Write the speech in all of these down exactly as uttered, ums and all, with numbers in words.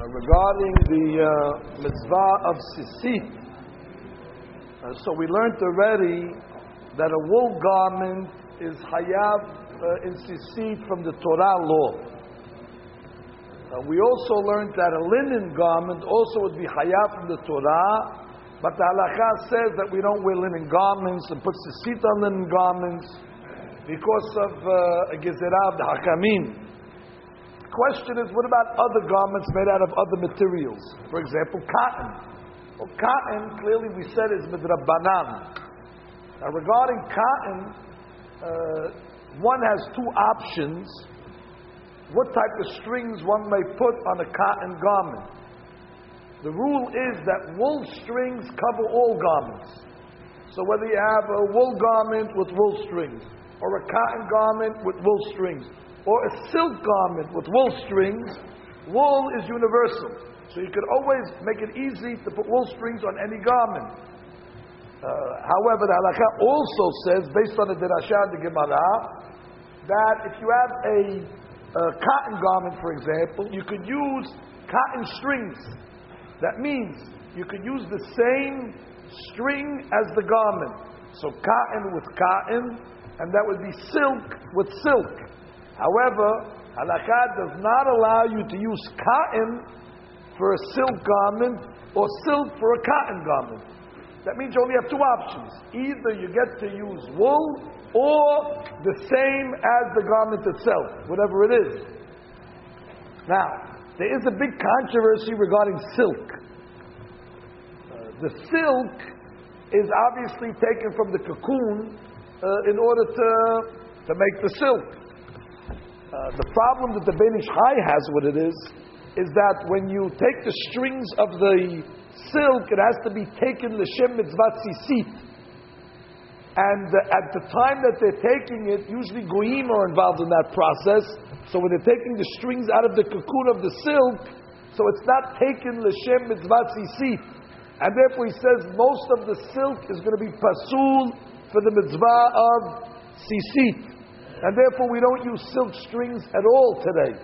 regarding the uh, mitzvah of sisit. Uh, so we learned already that a wool garment is hayav uh, in sisit from the Torah law. Uh, we also learned that a linen garment also would be hayav from the Torah, but the halakha says that we don't wear linen garments and put sisit on linen garments because of uh, a gezerah of the hakamim. The question is, what about other garments made out of other materials? For example, cotton. Well, cotton, clearly we said, is midrabanan. Now, regarding cotton, uh, one has two options. What type of strings one may put on a cotton garment? The rule is that wool strings cover all garments. So whether you have a wool garment with wool strings, or a cotton garment with wool strings, or a silk garment with wool strings, wool is universal. So you could always make it easy to put wool strings on any garment. Uh, however, the halakha also says, based on the Dirashah and the Gemara, that if you have a, a cotton garment, for example, you could use cotton strings. That means you could use the same string as the garment. So cotton with cotton, and that would be silk with silk. However, halakha does not allow you to use cotton for a silk garment or silk for a cotton garment. That means you only have two options. Either you get to use wool or the same as the garment itself, whatever it is. Now, there is a big controversy regarding silk. Uh, the silk is obviously taken from the cocoon uh, in order to, to make the silk. Uh, the problem that the Ben Ish Chai has with it is, is that when you take the strings of the silk, it has to be taken l'shem mitzvah sisit. And uh, at the time that they're taking it, usually goyim are involved in that process. So when they're taking the strings out of the cocoon of the silk, so it's not taken l'shem mitzvah sisit. And therefore he says most of the silk is going to be pasul for the mitzvah of sisit. And therefore we don't use silk strings at all today.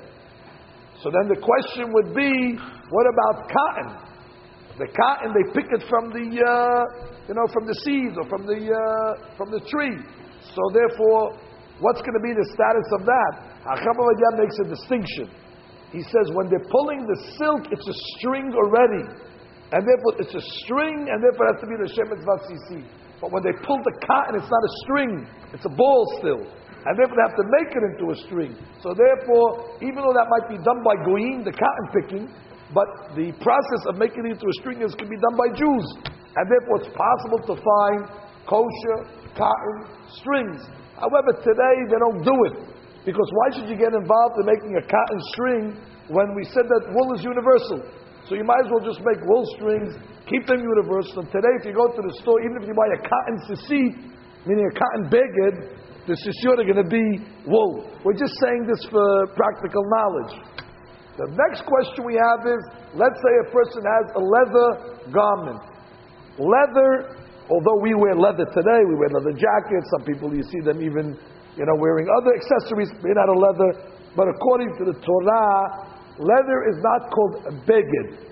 So then the question would be, what about cotton? The cotton, they pick it from the, uh, you know, from the seeds or from the uh, from the tree. So therefore, what's going to be the status of that? Hacham Ovadia makes a distinction. He says when they're pulling the silk, it's a string already, and therefore it's a string, and therefore it has to be the Shem Mitzvah Sisi. But when they pull the cotton, it's not a string; it's a ball still. And therefore they have to make it into a string. So therefore, even though that might be done by goyim, the cotton picking, but the process of making it into a string is can be done by Jews. And therefore it's possible to find kosher cotton strings. However, today they don't do it. Because why should you get involved in making a cotton string when we said that wool is universal? So you might as well just make wool strings, keep them universal. And today if you go to the store, even if you buy a cotton sisit, meaning a cotton beged, the sisiyot are going to be wool. We're just saying this for practical knowledge. The next question we have is, let's say a person has a leather garment. Leather, although we wear leather today, we wear leather jackets, some people you see them even, you know, wearing other accessories made out of leather, but according to the Torah, leather is not called a beged.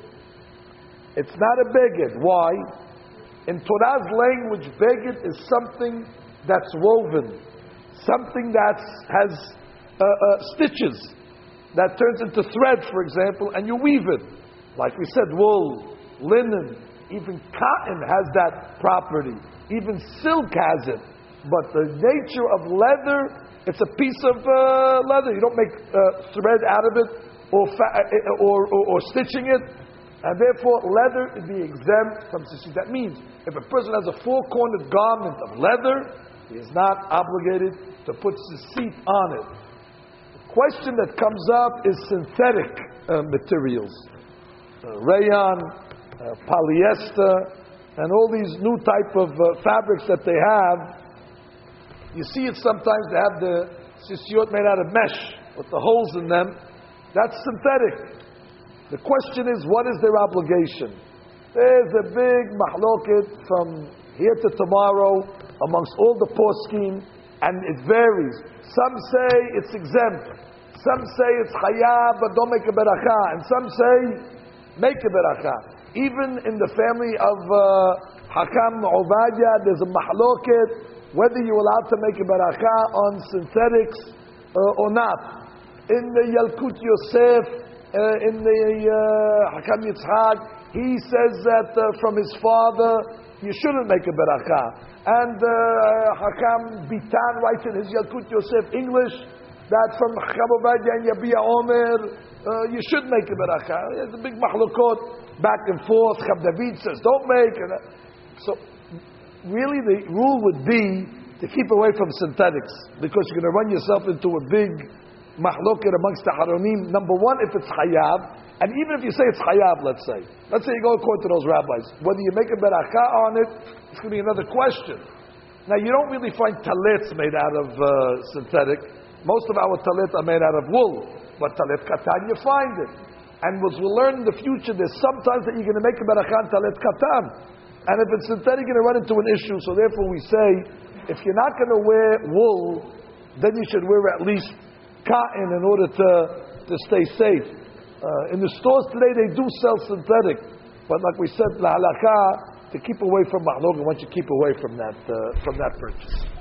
It's not a beged. Why? In Torah's language, beged is something that's woven. Something that has uh, uh, stitches that turns into thread, for example, and you weave it. Like we said, wool, linen, even cotton has that property. Even silk has it. But the nature of leather, it's a piece of uh, leather. You don't make uh, thread out of it or, fa- or, or, or stitching it. And therefore, leather would be exempt from sisit. That means if a person has a four-cornered garment of leather, he is not obligated to put sisit on it. The question that comes up is synthetic uh, materials. Uh, rayon, uh, polyester, and all these new type of uh, fabrics that they have. You see it sometimes, they have the sisiyot made out of mesh with the holes in them. That's synthetic. The question is, what is their obligation? There's a big mahloket from here to tomorrow amongst all the poskim, and it varies. Some say it's exempt. Some say it's chayav, but don't make a beracha. And some say, make a beracha. Even in the family of uh, Hakam Ovadia, there's a mahloket, whether you're allowed to make a beracha on synthetics uh, or not. In the Yalkut Yosef, uh, in the uh, Hakam Yitzhak, he says that uh, from his father, you shouldn't make a beracha. And uh, Hakam Bitan writes in his Yalkut Yosef English, that from Hakam Ovadia and Yabia Omer, uh, you should make a beracha. There's a big mahlokot, back and forth. Chab David says, don't make it. So, really the rule would be to keep away from synthetics, because you're going to run yourself into a big mahloket amongst the haronim. Number one, if it's chayav, and even if you say it's chayav, let's say, let's say you go according to those rabbis, whether you make a beracha on it, it's going to be another question. Now, you don't really find talits made out of uh, synthetic. Most of our talit are made out of wool, but talit katan, you find it. And as we'll learn in the future, there's sometimes that you're going to make a beracha on talit katan. And if it's synthetic, you're going to run into an issue. So therefore we say, if you're not going to wear wool, then you should wear at least cotton in order to, to stay safe. Uh, in the stores today, they do sell synthetic. But like we said, la halakha, to keep away from mahlok, once you keep away from that, uh, from that purchase.